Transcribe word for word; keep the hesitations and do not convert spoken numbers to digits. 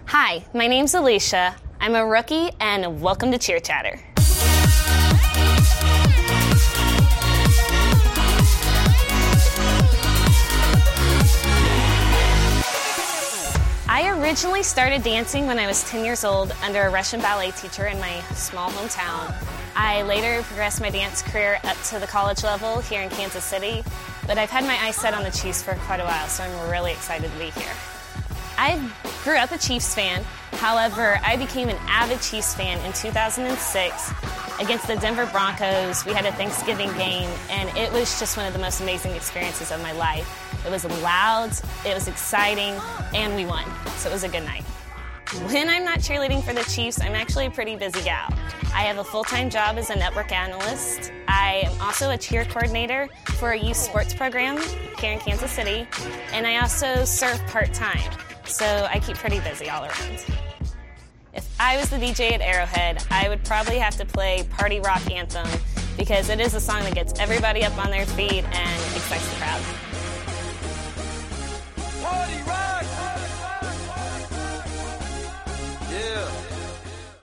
Hi, my name's Alicia. I'm a rookie, and welcome to Cheer Chatter. I originally started dancing when I was ten years old under a Russian ballet teacher in my small hometown. I later progressed my dance career up to the college level here in Kansas City, but I've had my eyes set on the Chiefs for quite a while, so I'm really excited to be here. I grew up a Chiefs fan. However, I became an avid Chiefs fan in two thousand six against the Denver Broncos. We had a Thanksgiving game, and it was just one of the most amazing experiences of my life. It was loud, it was exciting, and we won, so it was a good night. When I'm not cheerleading for the Chiefs, I'm actually a pretty busy gal. I have a full-time job as a network analyst. I am also a cheer coordinator for a youth sports program here in Kansas City, and I also serve part-time, so I keep pretty busy all around. If I was the D J at Arrowhead, I would probably have to play Party Rock Anthem because it is a song that gets everybody up on their feet and excites the crowd. Party rock!